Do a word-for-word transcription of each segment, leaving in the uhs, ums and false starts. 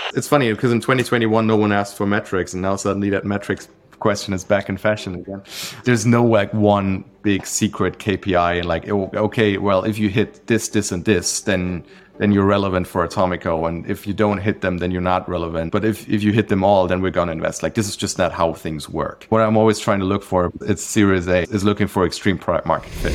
It's funny because in twenty twenty-one, no one asked for metrics, and now suddenly that metrics question is back in fashion again. There's no like one big secret K P I and like, okay, well, if you hit this, this, and this, then then you're relevant for Atomico. And if you don't hit them, then you're not relevant. But if, if you hit them all, then we're going to invest. Like, this is just not how things work. What I'm always trying to look for, it's Series A, is looking for extreme product market fit.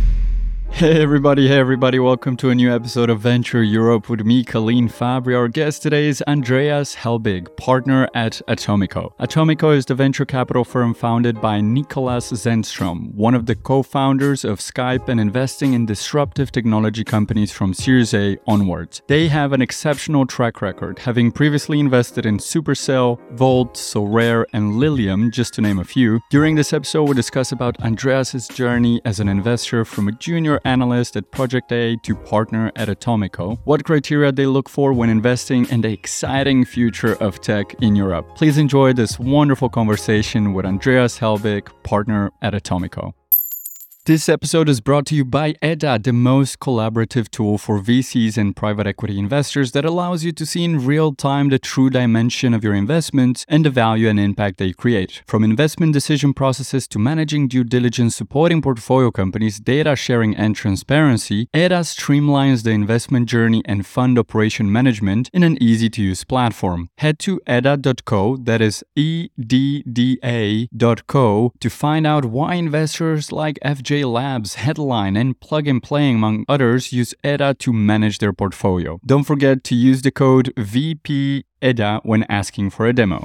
Hey everybody, hey everybody, welcome to a new episode of Venture Europe with me, Colleen Fabri. Our guest today is Andreas Helbig, partner at Atomico. Atomico is the venture capital firm founded by Nicholas Zennström, one of the co-founders of Skype and investing in disruptive technology companies from Series A onwards. They have an exceptional track record, having previously invested in Supercell, Volt, Sorare, and Lilium, just to name a few. During this episode, we'll discuss about Andreas' journey as an investor from a junior analyst at Project A to partner at Atomico, what criteria they look for when investing, in the exciting future of tech in Europe. Please enjoy this wonderful conversation with Andreas Helbig, partner at Atomico. This episode is brought to you by Edda, the most collaborative tool for V Cs and private equity investors that allows you to see in real time the true dimension of your investments and the value and impact they create. From investment decision processes to managing due diligence, supporting portfolio companies, data sharing, and transparency, Edda streamlines the investment journey and fund operation management in an easy-to-use platform. Head to edda dot co, that is E D D A dot co, to find out why investors like F J Labs, Headline, and Plug and Play, among others, use Edda to manage their portfolio. Don't forget to use the code V P E D A when asking for a demo.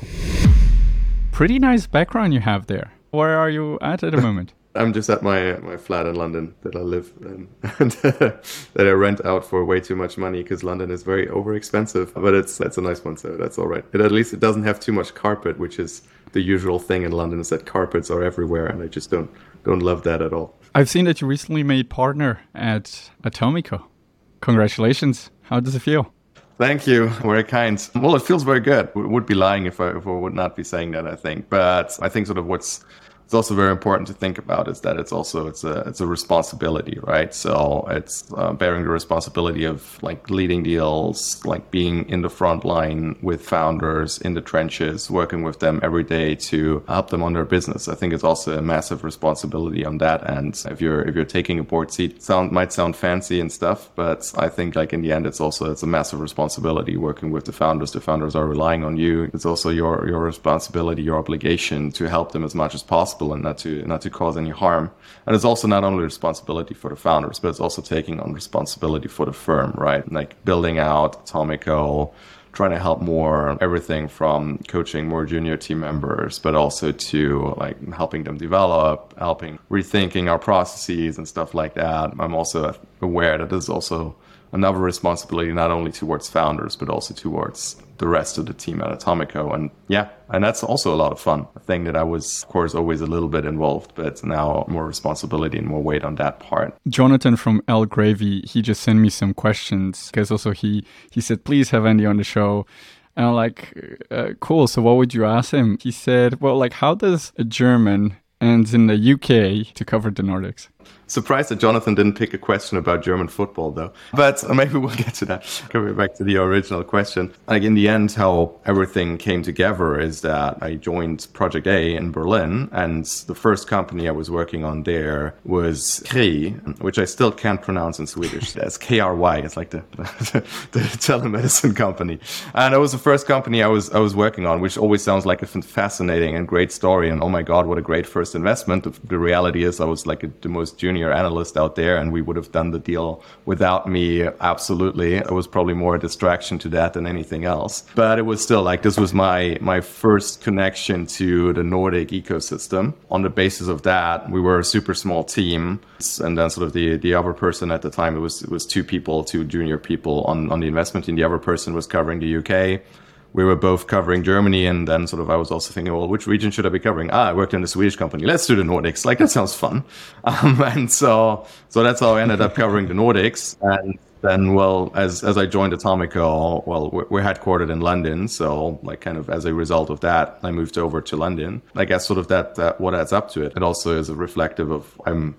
Pretty nice background you have there. Where are you at at the moment? I'm just at my my flat in London that I live in, and that I rent out for way too much money because London is very over expensive. But it's that's a nice one, so that's all right. It, at least it doesn't have too much carpet, which is the usual thing in London, is that carpets are everywhere, and I just don't don't love that at all. I've seen that you recently made partner at Atomico. Congratulations. How does it feel? Thank you. Very kind. Well, it feels very good. I would be lying if I, if I would not be saying that, I think. But I think sort of what's it's also very important to think about is that it's also it's a it's a responsibility, right? So it's uh, bearing the responsibility of like leading deals, like being in the front line with founders in the trenches, working with them every day to help them on their business. I think it's also a massive responsibility on that end. If you're if you're taking a board seat, sound might sound fancy and stuff, but I think like in the end, it's also it's a massive responsibility working with the founders. The founders are relying on you. It's also your your responsibility, your obligation to help them as much as possible, and not to not to cause any harm. And it's also not only responsibility for the founders, but it's also taking on responsibility for the firm, right? Like building out Atomico, trying to help more, everything from coaching more junior team members, but also to like helping them develop, helping rethinking our processes and stuff like that. I'm also aware that there's also another responsibility, not only towards founders, but also towards the rest of the team at Atomico. And yeah, and that's also a lot of fun. A thing that I was, of course, always a little bit involved, but now more responsibility and more weight on that part. Jonathan from El Gravy, he just sent me some questions because also he, he said, please have Andy on the show. And I'm like, uh, cool. So what would you ask him? He said, well, like, how does a German ends in the U K to cover the Nordics? Surprised that Jonathan didn't pick a question about German football, though. But maybe we'll get to that. Coming back to the original question. Like in the end, how everything came together is that I joined Project A in Berlin, and the first company I was working on there was Kry, which I still can't pronounce in Swedish. That's K R Y. It's like the, the, the telemedicine company. And it was the first company I was I was working on, which always sounds like a fascinating and great story. And oh my God, what a great first investment. The, the reality is I was like a, the most junior analyst out there, and we would have done the deal without me. Absolutely. It was probably more a distraction to that than anything else. But it was still like, this was my, my first connection to the Nordic ecosystem. On the basis of that, we were a super small team. And then sort of the, the other person at the time, it was, it was two people, two junior people on, on the investment team. The other person was covering the U K. We were both covering Germany, and then sort of I was also thinking, well, which region should I be covering? Ah, I worked in a Swedish company. Let's do the Nordics. Like, that sounds fun. Um, and so so that's how I ended up covering the Nordics. And then, well, as as I joined Atomico, well, we're, we're headquartered in London. So like kind of as a result of that, I moved over to London. I guess sort of that, that what adds up to it. It also is a reflective of I'm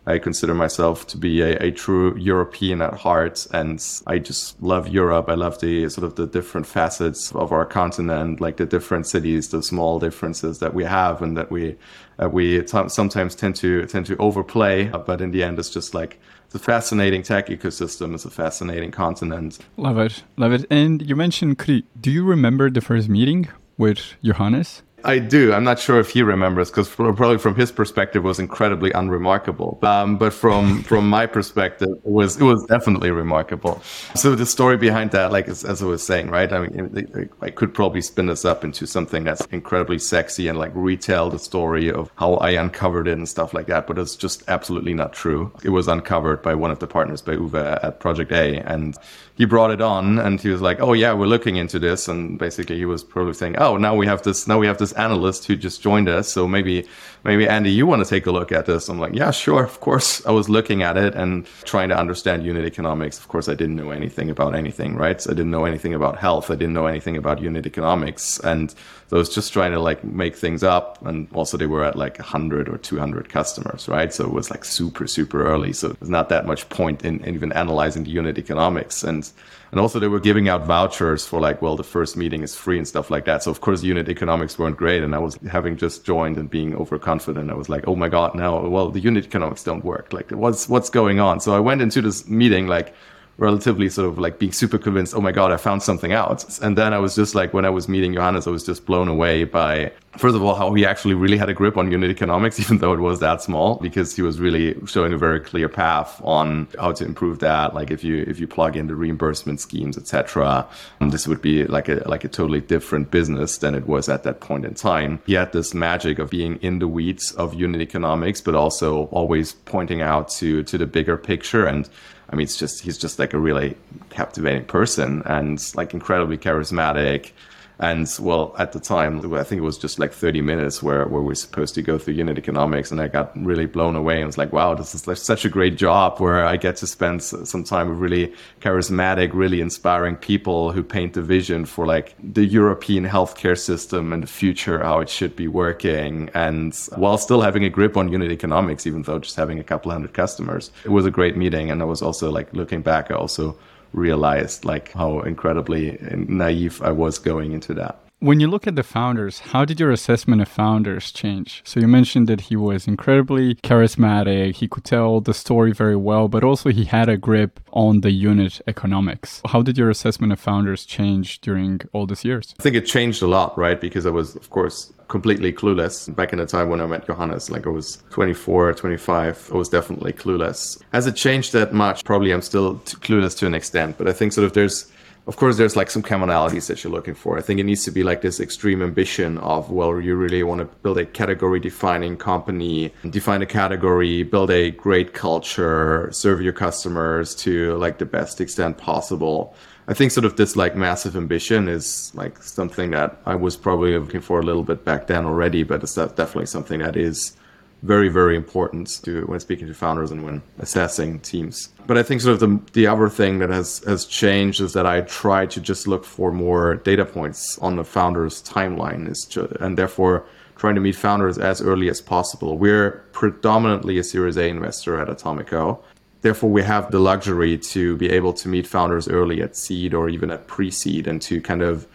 I consider myself to be a, a true European at heart, and I just love Europe. I love the sort of the different facets of our continent, like the different cities, the small differences that we have, and that we uh, we t- sometimes tend to tend to overplay. But in the end, it's just like it's a fascinating tech ecosystem. It's a fascinating continent. Love it, love it. And you mentioned Kry. Do you remember the first meeting with Johannes? I do. I'm not sure if he remembers, because probably from his perspective it was incredibly unremarkable. Um, but from from my perspective, it was it was definitely remarkable. So the story behind that, like as, as I was saying, right? I mean, I could probably spin this up into something that's incredibly sexy and like retell the story of how I uncovered it and stuff like that. But it's just absolutely not true. It was uncovered by one of the partners, by Uwe at Project A, and he brought it on, and he was like, "Oh yeah, we're looking into this." And basically, he was probably saying, "Oh, now we have this. Now we have this analyst who just joined us. So maybe, maybe Andy, you want to take a look at this?" I'm like, "Yeah, sure, of course." I was looking at it and trying to understand unit economics. Of course, I didn't know anything about anything, right? I didn't know anything about health. I didn't know anything about unit economics, and so I was just trying to like make things up. And also, they were at like one hundred or two hundred customers, right? So it was like super, super early. So there's not that much point in, in even analyzing the unit economics. And And also they were giving out vouchers for like, well, the first meeting is free and stuff like that. So of course, unit economics weren't great. And I was having just joined and being overconfident. I was like, oh my God, now, well, the unit economics don't work. Like what's, what's going on? So I went into this meeting, like relatively sort of like being super convinced, oh my God, I found something out. And then I was just like, when I was meeting Johannes, I was just blown away by, first of all, how he actually really had a grip on unit economics, even though it was that small, because he was really showing a very clear path on how to improve that. Like if you if you plug in the reimbursement schemes, et cetera, this would be like a like a totally different business than it was at that point in time. He had this magic of being in the weeds of unit economics, but also always pointing out to to the bigger picture. And I mean, it's just he's just like a really captivating person and like incredibly charismatic. And well, at the time, I think it was just like thirty minutes where, where we're supposed to go through unit economics. And I got really blown away. And was like, wow, this is like such a great job where I get to spend some time with really charismatic, really inspiring people who paint the vision for like the European healthcare system and the future, how it should be working. And while still having a grip on unit economics, even though just having a couple hundred customers, it was a great meeting. And I was also like looking back, I also realized like how incredibly naive I was going into that. When you look at the founders, how did your assessment of founders change? So you mentioned that he was incredibly charismatic, he could tell the story very well, but also he had a grip on the unit economics. How did your assessment of founders change during all these years? I think it changed a lot, right? Because I was, of course, completely clueless. Back in the time when I met Johannes, like I was twenty-four, twenty-five, I was definitely clueless. Has it changed that much? Probably I'm still clueless to an extent, but I think sort of there's Of course, there's like some commonalities that you're looking for. I think it needs to be like this extreme ambition of, well, you really want to build a category defining company, define a category, build a great culture, serve your customers to like the best extent possible. I think sort of this like massive ambition is like something that I was probably looking for a little bit back then already, but it's definitely something that is very, very important to when speaking to founders and when assessing teams. But I think sort of the the other thing that has, has changed is that I try to just look for more data points on the founder's timeline, is to, and therefore trying to meet founders as early as possible. We're predominantly a Series A investor at Atomico. Therefore, we have the luxury to be able to meet founders early at seed or even at pre-seed and to kind of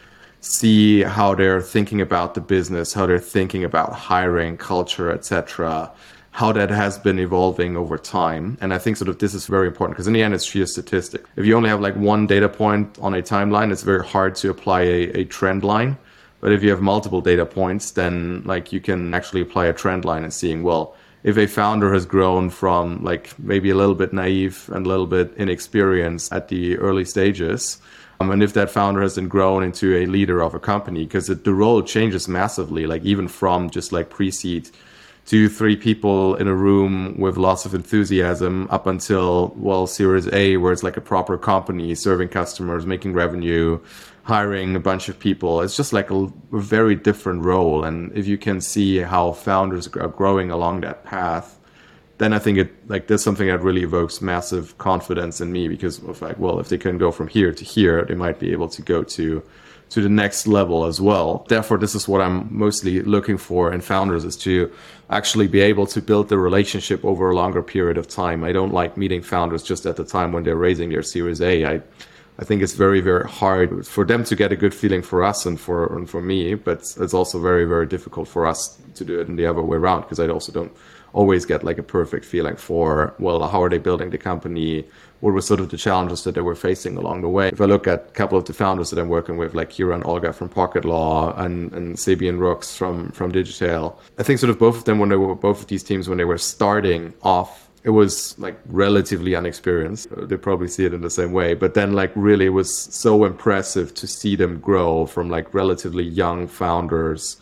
see how they're thinking about the business, how they're thinking about hiring, culture, et cetera, how that has been evolving over time. And I think sort of this is very important because in the end, it's sheer statistic. If you only have like one data point on a timeline, it's very hard to apply a, a trend line. But if you have multiple data points, then like you can actually apply a trend line and seeing, well, if a founder has grown from like maybe a little bit naive and a little bit inexperienced at the early stages, Um, and if that founder has then grown into a leader of a company, because the role changes massively, like even from just like pre-seed to three people in a room with lots of enthusiasm up until, well, Series A, where it's like a proper company serving customers, making revenue, hiring a bunch of people. It's just like a, a very different role. And if you can see how founders are growing along that path, then I think it like there's something that really evokes massive confidence in me, because of like, well, if they can go from here to here, they might be able to go to to the next level as well. Therefore, this is what I'm mostly looking for in founders, is to actually be able to build the relationship over a longer period of time. I don't like meeting founders just at the time when they're raising their Series A. I I think it's very, very hard for them to get a good feeling for us and for and for me, but it's also very, very difficult for us to do it in the other way around, because I also don't always get like a perfect feeling for, well, how are they building the company? What were sort of the challenges that they were facing along the way? If I look at a couple of the founders that I'm working with, like Kira and Olga from Pocket Law and, and Sabian Rooks from, from Digital, I think sort of both of them, when they were, both of these teams, when they were starting off, it was like relatively unexperienced. They probably see it in the same way. But then like really it was so impressive to see them grow from like relatively young founders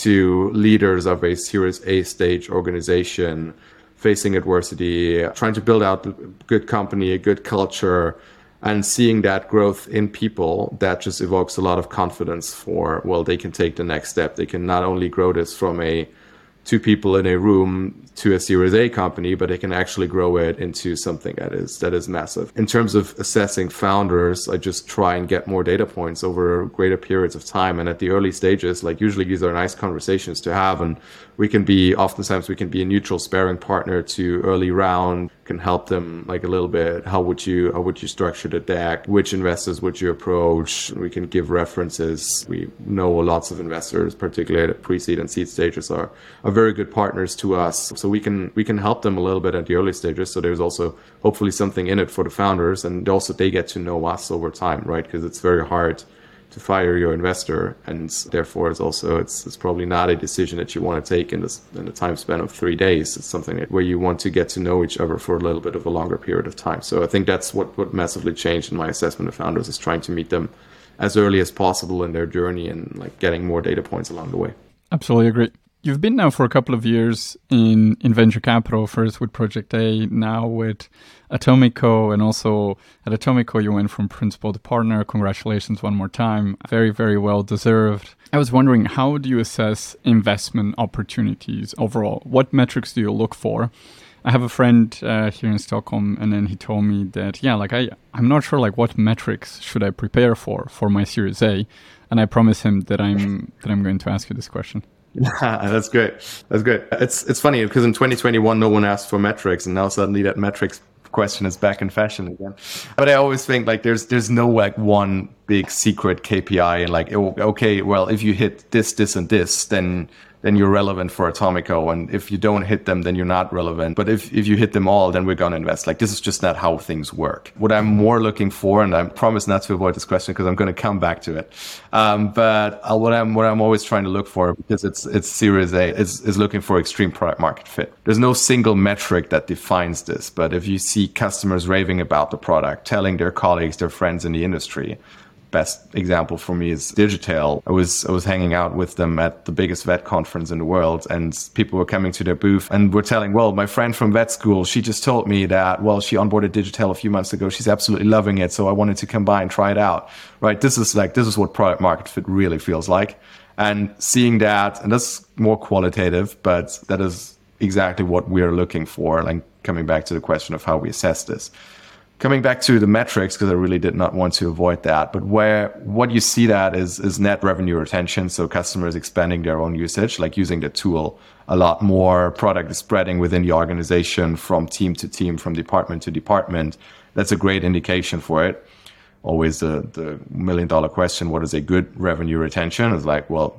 to leaders of a Series A stage organization, facing adversity, trying to build out a good company, a good culture, and seeing that growth in people, that just evokes a lot of confidence for, well, they can take the next step. They can not only grow this from a two people in a room to a Series A company, but they can actually grow it into something that is that is massive. In terms of assessing founders, I just try and get more data points over greater periods of time. And at the early stages, like usually these are nice conversations to have, and we can be, oftentimes we can be a neutral sparring partner to early round, can help them like a little bit. How would you how would you structure the deck? Which investors would you approach? We can give references. We know lots of investors, particularly at pre-seed and seed stages, are, are very good partners to us. So we can we can help them a little bit at the early stages. So there's also hopefully something in it for the founders, and also they get to know us over time, right? Because it's very hard to fire your investor, and therefore it's also it's it's probably not a decision that you want to take in this in the time span of three days. It's something that, where you want to get to know each other for a little bit of a longer period of time. So I think that's what what massively changed in my assessment of founders, is trying to meet them as early as possible in their journey and like getting more data points along the way. Absolutely agree. You've been now for a couple of years in, in venture capital, first with Project A, now with Atomico, and also at Atomico you went from principal to partner. Congratulations one more time. Very, very well deserved. I was wondering, how do you assess investment opportunities overall? What metrics do you look for? I have a friend uh, here in Stockholm, and then he told me that, yeah, like I, I'm not sure like what metrics should I prepare for for my Series A, and I promise him that I'm that I'm going to ask you this question. That's great. That's great. It's it's funny because in twenty twenty-one, no one asked for metrics, and now suddenly that metrics question is back in fashion again. But I always think like there's there's no like one big secret K P I, and like, okay, well, if you hit this, this, and this, then then you're relevant for Atomico. And if you don't hit them, then you're not relevant. But if, if you hit them all, then we're going to invest. Like, this is just not how things work. What I'm more looking for, and I promise not to avoid this question because I'm going to come back to it. Um, but uh, what I'm, what I'm always trying to look for, because it's, it's Series A, is, is looking for extreme product market fit. There's no single metric that defines this. But if you see customers raving about the product, telling their colleagues, their friends in the industry, best example for me is Digital. I was I was hanging out with them at the biggest vet conference in the world, and people were coming to their booth and were telling, well, my friend from vet school, she just told me that, well, she onboarded Digital a few months ago. She's absolutely loving it. So I wanted to come by and try it out. Right. This is like, this is what product market fit really feels like. And seeing that, and that's more qualitative, but that is exactly what we're looking for. Like, coming back to the question of how we assess this. Coming back to the metrics, because I really did not want to avoid that, but where what you see that is is net revenue retention. So customers expanding their own usage, like using the tool a lot more. Product is spreading within the organization from team to team, from department to department. That's a great indication for it. Always the the million dollar question: what is a good revenue retention? It's like, well,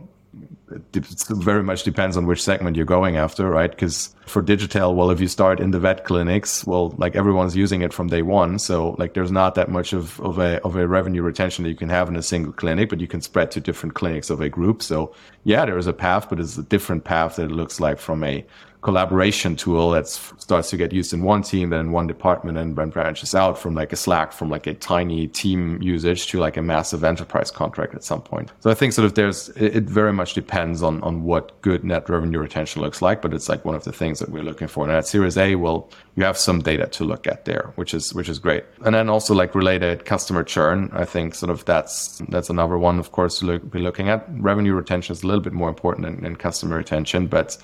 it very much depends on which segment you're going after, right? Because for Digital, well, if you start in the vet clinics, well, like everyone's using it from day one. So like there's not that much of, of a of a revenue retention that you can have in a single clinic, but you can spread to different clinics of a group. So yeah, there is a path, but it's a different path that it looks like from a collaboration tool that starts to get used in one team, then in one department, and then branches out from like a Slack, from like a tiny team usage to like a massive enterprise contract at some point. So I think sort of there's, it very much depends on, on what good net revenue retention looks like, but it's like one of the things that we're looking for. And at Series A, well, you have some data to look at there, which is, which is great. And then also like related customer churn, I think sort of that's, that's another one, of course, to look, be looking at. Revenue retention is a little bit more important than, than customer retention, but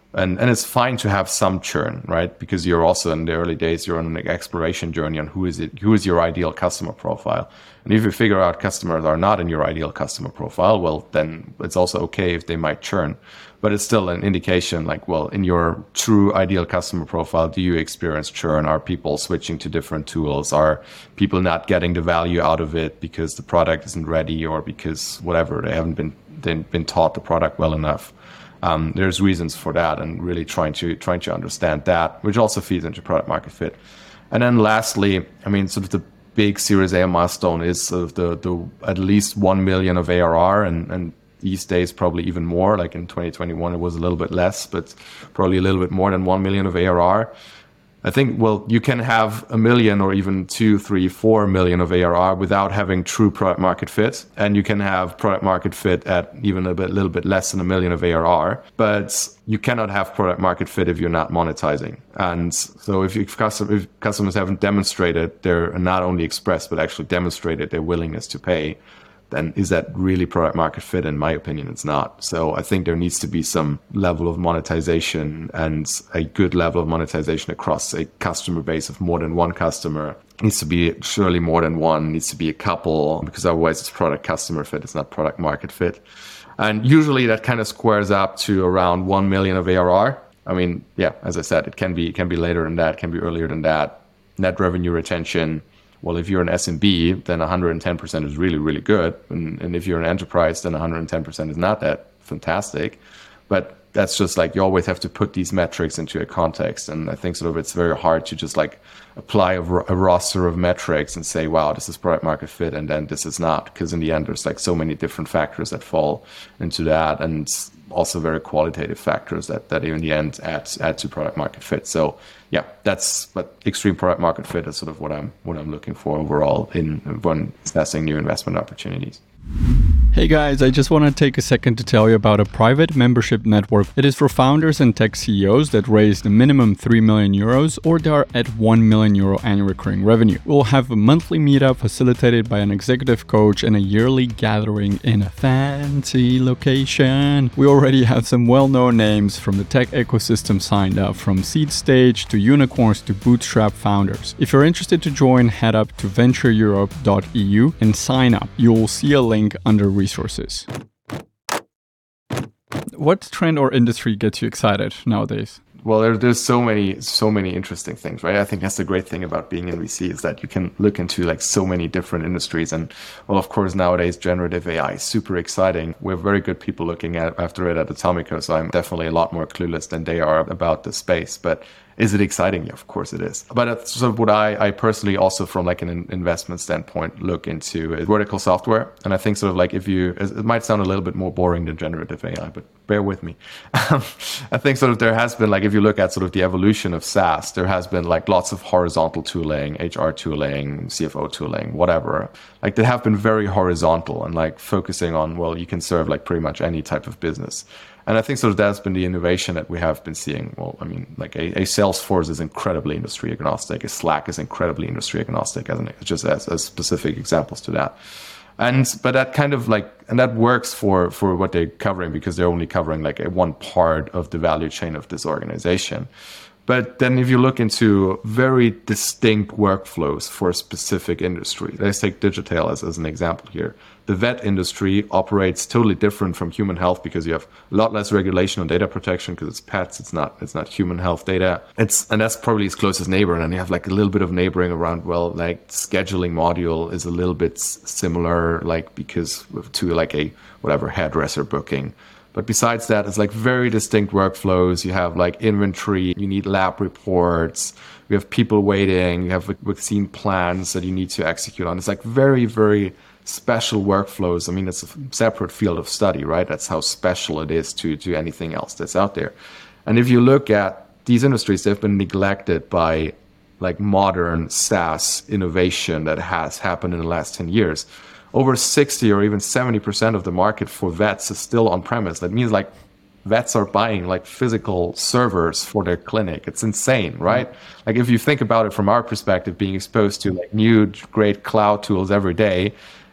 And and it's fine to have some churn, right? Because you're also in the early days, you're on an exploration journey on who is it, who is your ideal customer profile. And if you figure out customers are not in your ideal customer profile, well, then it's also okay if they might churn. But it's still an indication like, well, in your true ideal customer profile, do you experience churn? Are people switching to different tools? Are people not getting the value out of it because the product isn't ready or because whatever, they haven't been, they've been taught the product well enough? Um, there's reasons for that, and really trying to trying to understand that, which also feeds into product market fit. And then lastly, I mean, sort of the big Series A milestone is sort of the the at least one million of A R R, and and these days probably even more. Like in twenty twenty-one, it was a little bit less, but probably a little bit more than one million of A R R. I think, well, you can have a million or even two, three, four million of A R R without having true product market fit. And you can have product market fit at even a bit, little bit less than a million of A R R, but you cannot have product market fit if you're not monetizing. And so if, you, if, custom, if customers haven't demonstrated, they're not only expressed, but actually demonstrated their willingness to pay, then is that really product market fit? In my opinion, it's not. So I think there needs to be some level of monetization, and a good level of monetization across a customer base of more than one customer. It needs to be surely more than one, it needs to be a couple, because otherwise it's product customer fit, it's not product market fit. And usually that kind of squares up to around one million of A R R. I mean, yeah, as I said, it can be, it can be later than that, it can be earlier than that. Net revenue retention. Well, if you're an S M B, then one hundred ten percent is really, really good. And, and if you're an enterprise, then one hundred ten percent is not that fantastic. But that's just like, you always have to put these metrics into a context. And I think sort of it's very hard to just like apply a, a roster of metrics and say, wow, this is product market fit, and then this is not. Because in the end, there's like so many different factors that fall into that, and also very qualitative factors that, that in the end add, add to product market fit. So yeah, that's, but extreme product market fit is sort of what I'm what I'm looking for overall in when assessing new investment opportunities. Hey guys, I just want to take a second to tell you about a private membership network. It is for founders and tech C E Os that raised a minimum three million euros or they are at one million euro annual recurring revenue. We'll have a monthly meetup facilitated by an executive coach and a yearly gathering in a fancy location. We already have some well-known names from the tech ecosystem signed up, from seed stage to unicorns to bootstrap founders. If you're interested to join, head up to venture europe dot e u and sign up. You'll see a link under resources. What trend or industry gets you excited nowadays? Well, there, there's so many, so many interesting things, right? I think that's the great thing about being in V C, is that you can look into like so many different industries. And well, of course, nowadays, generative A I is super exciting. We have very good people looking at after it at Atomico. So I'm definitely a lot more clueless than they are about the space. But is it exciting? Yeah, of course it is. But that's sort of what I, I personally also, from like an investment standpoint, look into is vertical software. And I think sort of like if you, it might sound a little bit more boring than generative A I, but bear with me. I think sort of there has been like, if you look at sort of the evolution of SaaS, there has been like lots of horizontal tooling, H R tooling, C F O tooling, whatever. Like they have been very horizontal and like focusing on, well, you can serve like pretty much any type of business. And I think sort of that's been the innovation that we have been seeing. Well, I mean, like a, a Salesforce is incredibly industry agnostic. A Slack is incredibly industry agnostic, as an, just as, as specific examples to that. And but that kind of like, and that works for for what they're covering, because they're only covering like a one part of the value chain of this organization. But then if you look into very distinct workflows for a specific industry, let's take Digital as, as an example here. The vet industry operates totally different from human health, because you have a lot less regulation on data protection, because it's pets, it's not it's not human health data. It's and that's probably its closest neighbor. And then you have like a little bit of neighboring around, well, like scheduling module is a little bit similar, like because to like a whatever hairdresser booking. But besides that, it's like very distinct workflows. You have like inventory, you need lab reports, you have people waiting, you have vaccine plans that you need to execute on. It's like very, very special workflows. I mean, it's a separate field of study, right? That's how special it is to, to anything else that's out there. And if you look at these industries, they've been neglected by like modern SaaS innovation that has happened in the last ten years. Over sixty or even seventy percent of the market for vets is still on premise. That means like vets are buying like physical servers for their clinic. It's insane, right? Mm-hmm. Like if you think about it from our perspective, being exposed to like new great cloud tools every day,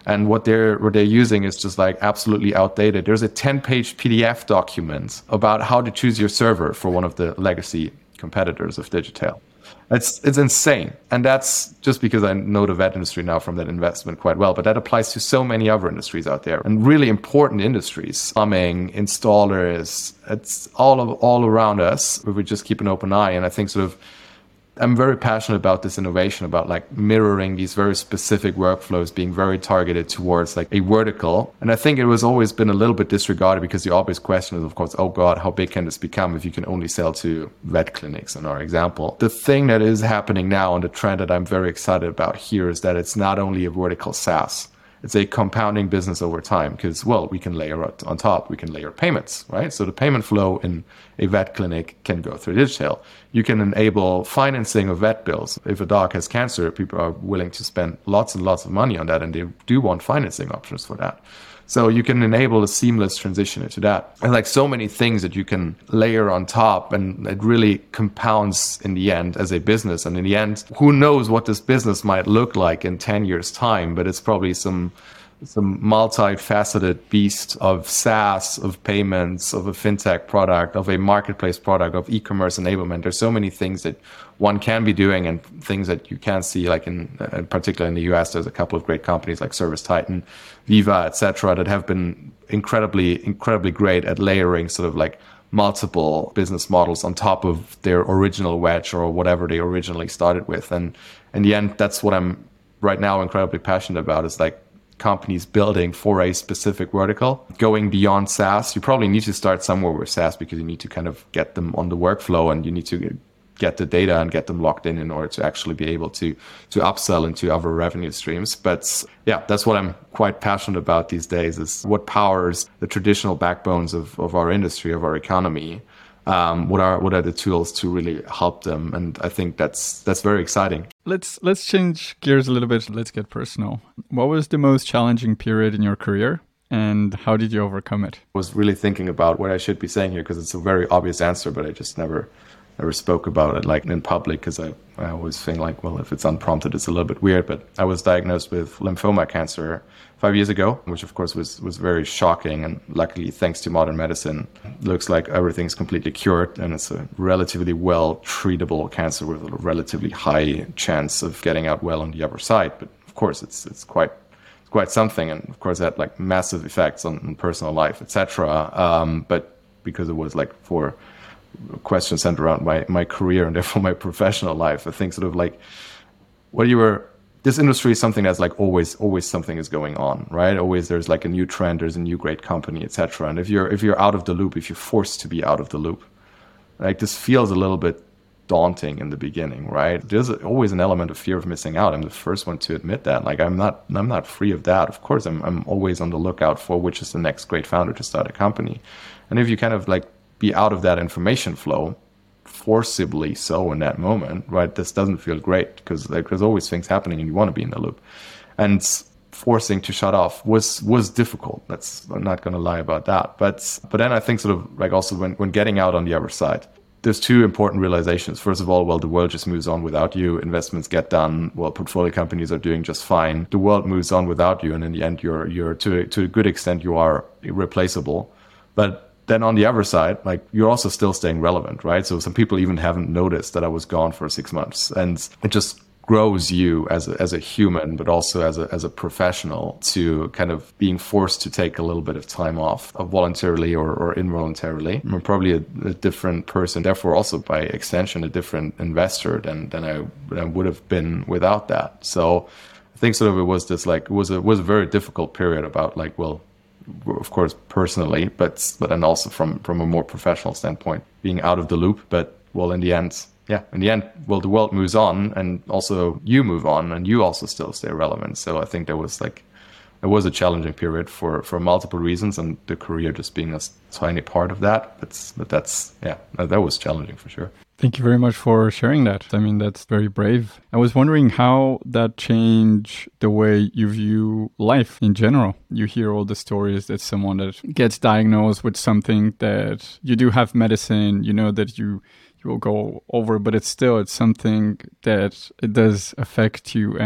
And what they're what they're using is just like absolutely outdated. There's a ten-page P D F document about how to choose your server for one of the legacy competitors of Digital. It's it's insane. And that's just because I know the vet industry now from that investment quite well, but that applies to so many other industries out there and really important industries. Plumbing, installers, it's all of, all around us if we just keep an open eye. And I think sort of I'm very passionate about this innovation, about like mirroring these very specific workflows being very targeted towards like a vertical. And I think it was always been a little bit disregarded because the obvious question is, of course, oh God, how big can this become if you can only sell to vet clinics in our example? The thing that is happening now and the trend that I'm very excited about here is that it's not only a vertical SaaS. It's a compounding business over time because, well, we can layer it on top. We can layer payments, right? So the payment flow in a vet clinic can go through Digital. You can enable financing of vet bills. If a dog has cancer, people are willing to spend lots and lots of money on that, and they do want financing options for that. So you can enable a seamless transition into that. And like so many things that you can layer on top, and it really compounds in the end as a business. And in the end, who knows what this business might look like in ten years time, but it's probably some some multifaceted beast of SaaS, of payments, of a fintech product, of a marketplace product, of e-commerce enablement. There's so many things that one can be doing and things that you can see, like in, in particular in the U S, there's a couple of great companies like Service Titan, Viva, et cetera, that have been incredibly, incredibly great at layering sort of like multiple business models on top of their original wedge or whatever they originally started with. And in the end, that's what I'm right now incredibly passionate about, is like companies building for a specific vertical, going beyond SaaS. You probably need to start somewhere with SaaS because you need to kind of get them on the workflow and you need to get the data and get them locked in in order to actually be able to to upsell into other revenue streams. But yeah, that's what I'm quite passionate about these days, is what powers the traditional backbones of, of our industry, of our economy. Um, what are what are the tools to really help them? And I think that's that's very exciting. Let's let's change gears a little bit. Let's get personal. What was the most challenging period in your career, and how did you overcome it? I was really thinking about what I should be saying here because it's a very obvious answer, but I just never never spoke about it like in public because I, I always think like, well, if it's unprompted, it's a little bit weird. But I was diagnosed with lymphoma cancer five years ago, which of course was, was very shocking. And luckily, thanks to modern medicine, looks like everything's completely cured. And it's a relatively well treatable cancer with a relatively high chance of getting out well on the other side. But of course, it's it's quite it's quite something. And of course, it had like massive effects on, on personal life, et cetera. Um, but because it was like for questions centered around my, my career and therefore my professional life, I think sort of like what you were, this industry is something that's like always, always something is going on, right? Always there's like a new trend, there's a new great company, et cetera. And if you're, if you're out of the loop, if you're forced to be out of the loop, like this feels a little bit daunting in the beginning, right? There's always an element of fear of missing out. I'm the first one to admit that. Like I'm not, I'm not free of that. Of course, I'm, I'm always on the lookout for which is the next great founder to start a company. And if you kind of like be out of that information flow, forcibly so in that moment, right? This doesn't feel great because like, there's always things happening and you want to be in the loop. And forcing to shut off was was difficult. That's, I'm not going to lie about that. But but then I think sort of like also when, when getting out on the other side, there's two important realizations. First of all, well, the world just moves on without you. Investments get done. Well, portfolio companies are doing just fine. The world moves on without you. And in the end, you're you're to to a good extent, you are irreplaceable. But then on the other side, like you're also still staying relevant, right? So some people even haven't noticed that I was gone for six months, and it just grows you as a, as a human, but also as a as a professional to kind of being forced to take a little bit of time off, uh, voluntarily or, or involuntarily. I'm probably a, a different person, therefore also by extension a different investor than than I, than I would have been without that. So I think sort of it was this like it was a it was a very difficult period about like well. Of course, personally, but but then also from from a more professional standpoint, being out of the loop. But well, in the end, yeah, in the end, well, the world moves on, and also you move on, and you also still stay relevant. So I think there was like, it was a challenging period for for multiple reasons, and the career just being a tiny part of that. But but that's yeah, that was challenging for sure. Thank you very much for sharing that. I mean, that's very brave. I was wondering how that changed the way you view life in general. You hear all the stories that someone that gets diagnosed with something that you do have medicine, you know that you you will go over, but it's still, it's something that it does affect you and it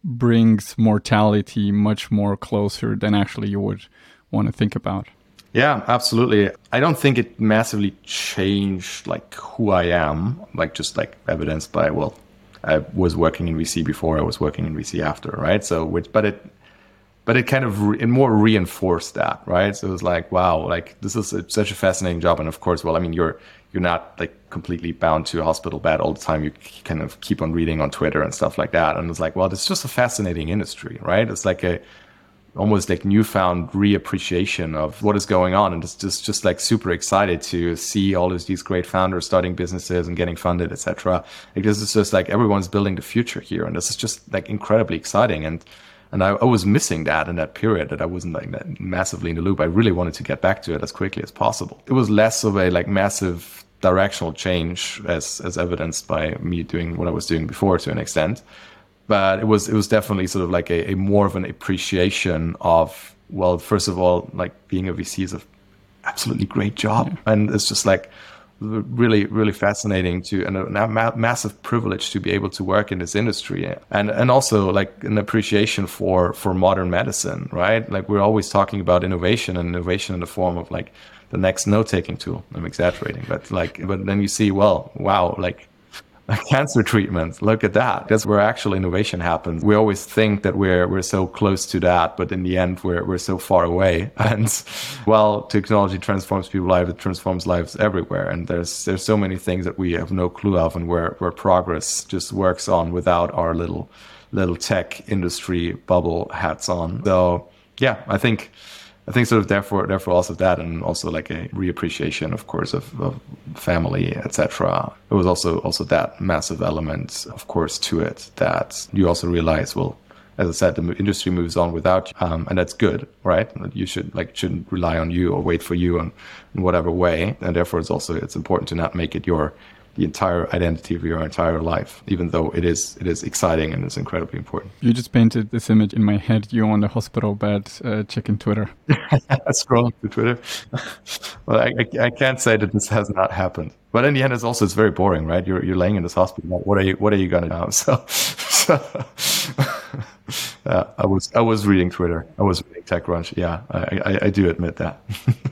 brings mortality much more closer than actually you would want to think about. Yeah, absolutely. I don't think it massively changed like who I am, like just like evidenced by, well, I was working in V C before, I was working in V C after, right? So, which, but it, but it kind of, re, it more reinforced that, right? So it was like, wow, like this is a, such a fascinating job. And of course, well, I mean, you're, you're not like completely bound to a hospital bed all the time. You kind of keep on reading on Twitter and stuff like that. And it's like, well, this is just a fascinating industry, right? It's like a, almost like newfound reappreciation of what is going on, and just just just like super excited to see all of these great founders starting businesses and getting funded, et cetera. Like this is just like everyone's building the future here, and this is just like incredibly exciting. And and I, I was missing that in that period, that I wasn't like that massively in the loop. I really wanted to get back to it as quickly as possible. It was less of a like massive directional change as as evidenced by me doing what I was doing before to an extent. But it was it was definitely sort of like a, a more of an appreciation of, well, first of all, like being a V C is an absolutely great job. Yeah. And it's just like really, really fascinating to, and a ma- massive privilege to be able to work in this industry. And and also like an appreciation for, for modern medicine, right? Like we're always talking about innovation, and innovation in the form of like the next note-taking tool. I'm exaggerating, but like, but then you see, well, wow, like, cancer treatment, look at that. That's where actual innovation happens. We always think that we're we're so close to that, but in the end, we're we're so far away. And while technology transforms people's lives, it transforms lives everywhere. And there's there's so many things that we have no clue of, and where where progress just works on without our little little tech industry bubble hats on. So yeah, I think. I think sort of therefore, therefore also that, and also like a reappreciation, of course, of, of family, et cetera. It was also also that massive element, of course, to it, that you also realize, well, as I said, the industry moves on without you, um, and that's good, right? You should like shouldn't rely on you or wait for you in, in whatever way, and therefore it's also it's important to not make it your the entire identity of your entire life, even though it is it is exciting and it's incredibly important. You just painted this image in my head, you on the hospital bed uh, checking Twitter. Scrolling through Twitter. Well, I, I, I can't say that this has not happened. But in the end, it's also it's very boring, right? You're you're laying in this hospital. What are you What are you gonna do? So, so uh, I was I was reading Twitter. I was reading TechCrunch. Yeah, I, I, I do admit that.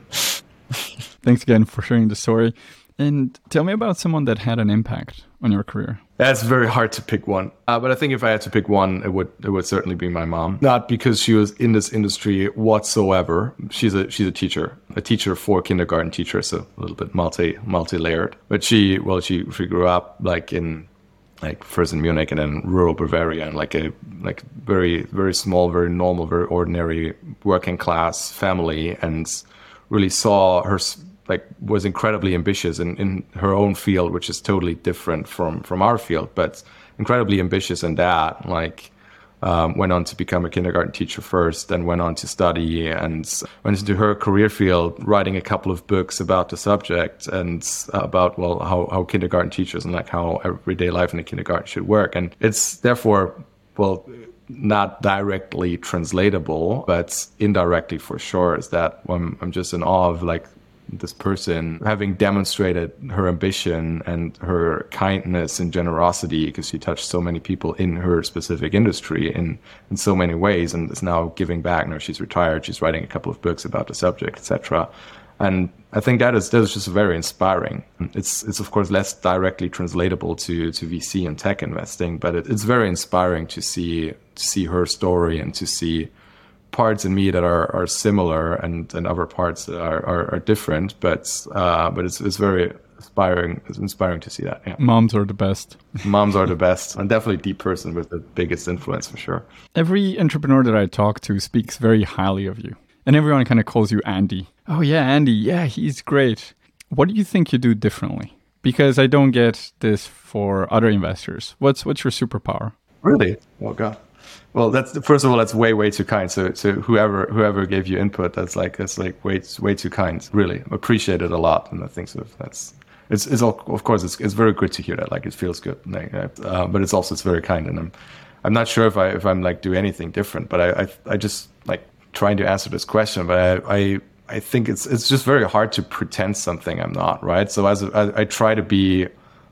Thanks again for sharing the story. And tell me about someone that had an impact on your career. That's very hard to pick one. Uh, but I think if I had to pick one, it would it would certainly be my mom. Not because she was in this industry whatsoever. She's a she's a teacher, a teacher for kindergarten teachers, so a little bit multi multi layered. But she well she she grew up like in like first in Munich and then rural Bavaria, and like a like very very small, very normal, very ordinary working class family, and really saw her. Like was incredibly ambitious in, in her own field, which is totally different from, from our field, but incredibly ambitious in that, like um, went on to become a kindergarten teacher first, then went on to study and went into her career field, writing a couple of books about the subject and about, well, how, how kindergarten teachers and like how everyday life in a kindergarten should work. And it's therefore, well, not directly translatable, but indirectly for sure, is that I'm, I'm just in awe of like, this person having demonstrated her ambition and her kindness and generosity, because she touched so many people in her specific industry in, in so many ways, and is now giving back. Now she's retired, she's writing a couple of books about the subject, et cetera. And I think that is that is just very inspiring. It's it's of course less directly translatable to, to V C and tech investing, but it, it's very inspiring to see to see her story and to see parts in me that are, are similar and, and other parts that are, are, are different, but uh, but it's it's very inspiring. It's inspiring to see that. Yeah. Moms are the best. Moms are the best, and definitely the person with the biggest influence for sure. Every entrepreneur that I talk to speaks very highly of you, and everyone kind of calls you Andy. Oh yeah, Andy. Yeah, he's great. What do you think you do differently? Because I don't get this for other investors. What's what's your superpower? Really? Oh God. Well, that's first of all, that's way, way too kind. So, so whoever whoever gave you input, that's like that's like way way too kind. Really appreciate it a lot, and I think so. That's it's it's all, of course it's it's very good to hear that. Like it feels good, like, uh, but it's also it's very kind, and I'm I'm not sure if I if I'm like do anything different, but I I, I just like trying to answer this question, but I. I I think it's it's just very hard to pretend something I'm not, right? So as a, I, I try to be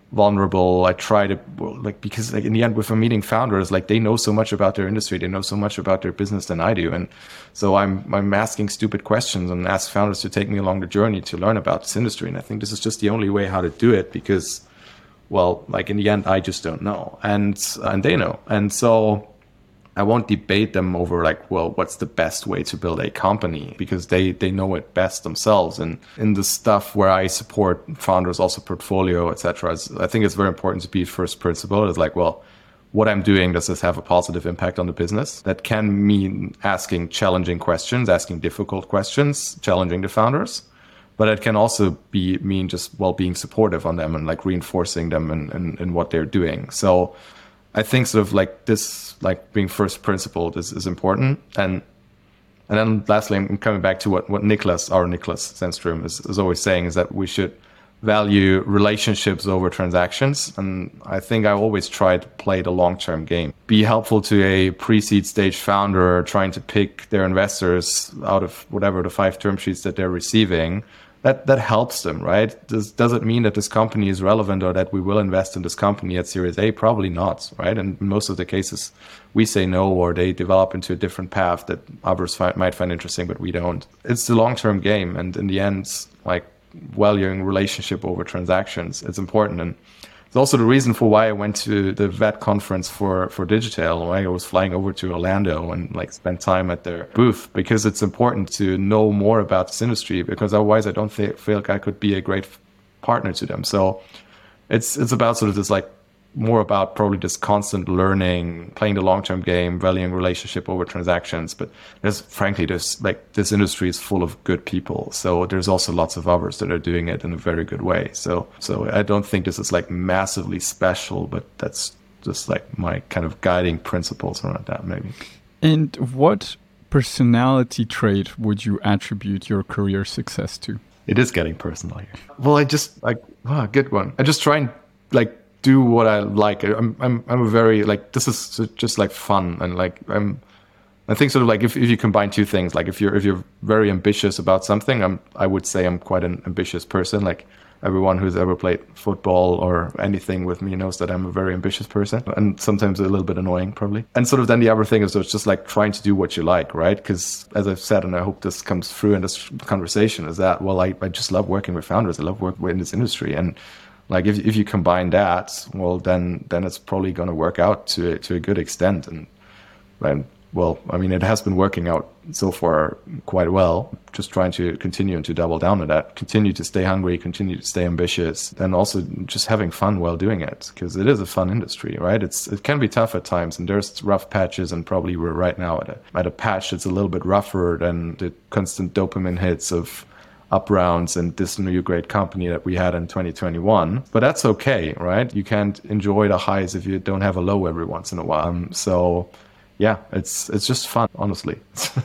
vulnerable. I try to like, because like in the end, if I'm meeting founders, like they know so much about their industry, they know so much about their business than I do. And so I'm, I'm asking stupid questions and ask founders to take me along the journey to learn about this industry. And I think this is just the only way how to do it because, well, like in the end, I just don't know and, and they know. And so I won't debate them over like, well, what's the best way to build a company because they, they know it best themselves. And in the stuff where I support founders, also portfolio, et cetera, I think it's very important to be first principle. It's like, well, what I'm doing, does this have a positive impact on the business? That can mean asking challenging questions, asking difficult questions, challenging the founders. But it can also be mean just, well, being supportive on them and like reinforcing them in, in, in what they're doing. So I think sort of like this, like being first principled is, is important. And and then lastly, I'm coming back to what, what Niklas, our Niklas Zennström is, is always saying is that we should value relationships over transactions. And I think I always try to play the long-term game. Be helpful to a pre-seed stage founder trying to pick their investors out of whatever the five term sheets that they're receiving. That that helps them, right? Does does it mean that this company is relevant or that we will invest in this company at Series A? Probably not, right? And in most of the cases, we say no or they develop into a different path that others find, might find interesting, but we don't. It's the long-term game. And in the end, like valuing relationship over transactions, it's important. And it's also the reason for why I went to the V E T conference for, for Digital. Why I was flying over to Orlando and like spent time at their booth because it's important to know more about this industry because otherwise I don't th- feel like I could be a great partner to them. So it's it's about sort of this like more about probably this constant learning, playing the long-term game, valuing relationship over transactions. But there's frankly, there's like this industry is full of good people. So there's also lots of others that are doing it in a very good way. So so I don't think this is like massively special, but that's just like my kind of guiding principles around that maybe. And what personality trait would you attribute your career success to? It is getting personal here. Well, I just like, oh, good one. I just try and like, do what I like. I'm I'm I'm a very like this is just like fun and like I'm I think sort of like if, if you combine two things, like if you're if you're very ambitious about something, I'm I would say I'm quite an ambitious person. Like everyone who's ever played football or anything with me knows that I'm a very ambitious person and sometimes a little bit annoying probably. And sort of then the other thing is so it's just like trying to do what you like, right? Because as I've said, and I hope this comes through in this conversation, is that well I, I just love working with founders. I love working in this industry and like if if you combine that, well, then then it's probably going to work out to a, to a good extent. And, and well, I mean, it has been working out so far quite well. Just trying to continue and to double down on that. Continue to stay hungry, continue to stay ambitious, and also just having fun while doing it because it is a fun industry, right? It's it can be tough at times, and there's rough patches. And probably we're right now at a at a patch that's a little bit rougher than the constant dopamine hits of up rounds and this new great company that we had in twenty twenty-one. But that's okay, right? You can't enjoy the highs if you don't have a low every once in a while. Um, so yeah, it's it's just fun, honestly.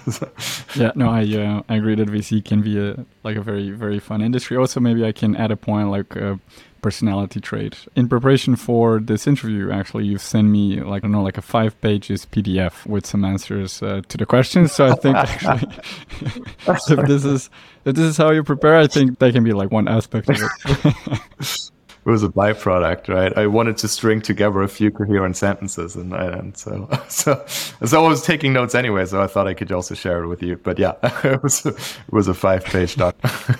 Yeah, no, I uh, I agree that V C can be a like a very, very fun industry. Also, maybe I can add a point like a personality trait. In preparation for this interview, actually, you've sent me like, I don't know, like a five pages P D F with some answers uh, to the questions. So I think actually, if this is if this is how you prepare, I think that can be like one aspect of it. It was a byproduct, right? I wanted to string together a few coherent sentences, and, and so so so I was taking notes anyway. So I thought I could also share it with you. But yeah, it was a, it was a five-page doc.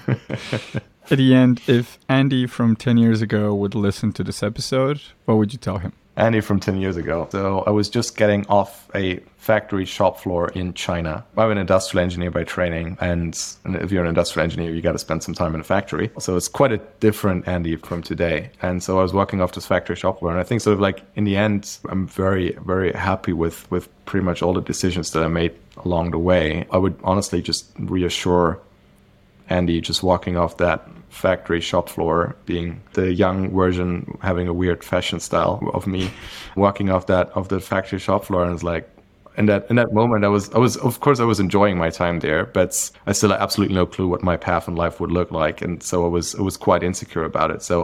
At the end, if Andy from ten years ago would listen to this episode, what would you tell him? Andy from ten years ago. So I was just getting off a factory shop floor in China. I'm an industrial engineer by training. And if you're an industrial engineer, you got to spend some time in a factory. So it's quite a different Andy from today. And so I was walking off this factory shop floor. And I think sort of like in the end, I'm very, very happy with, with pretty much all the decisions that I made along the way. I would honestly just reassure Andy just walking off that factory shop floor, being the young version having a weird fashion style of me, walking off that of the factory shop floor, and it's like, in that in that moment, I was I was of course I was enjoying my time there, but I still had absolutely no clue what my path in life would look like, and so I was I was quite insecure about it. So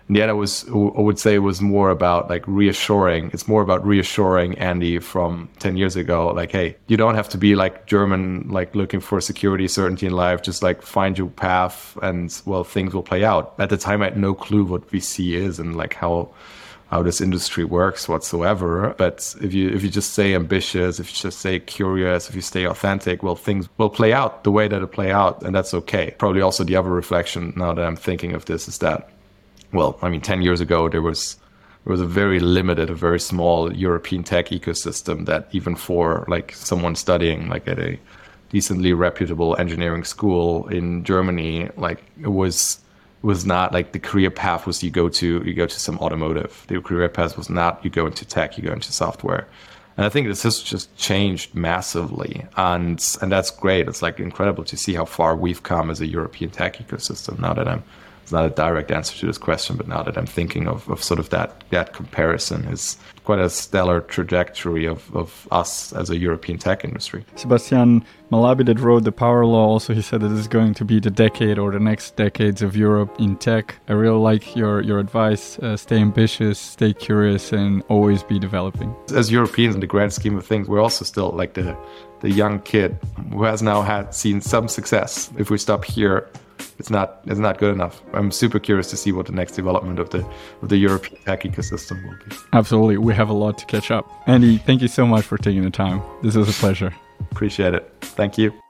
In the end, I was, I would say it was more about like reassuring. It's more about reassuring Andy from ten years ago. Like, hey, you don't have to be like German, like looking for security, certainty in life. Just like find your path and well, things will play out. At the time, I had no clue what V C is and like how, how this industry works whatsoever. But if you, if you just say ambitious, if you just say curious, if you stay authentic, well, things will play out the way that it play out. And that's okay. Probably also the other reflection now that I'm thinking of this is that, well, I mean, ten years ago, there was there was a very limited, a very small European tech ecosystem that even for like someone studying like at a decently reputable engineering school in Germany, like it was it was not like the career path was you go to you go to some automotive. The career path was not you go into tech, you go into software. And I think this has just changed massively. And and that's great. It's like incredible to see how far we've come as a European tech ecosystem now that I'm It's not a direct answer to this question, but now that I'm thinking of, of sort of that that comparison is quite a stellar trajectory of, of us as a European tech industry. Sebastian Malaby that wrote the Power Law, also he said that this is going to be the decade or the next decades of Europe in tech. I really like your, your advice. Uh, stay ambitious, stay curious, and always be developing. As Europeans, in the grand scheme of things, we're also still like the, the young kid who has now had seen some success. If we stop here, It's not it's not good enough. I'm super curious to see what the next development of the of the European tech ecosystem will be. Absolutely. We have a lot to catch up. Andy, thank you so much for taking the time. This was a pleasure. Appreciate it. Thank you.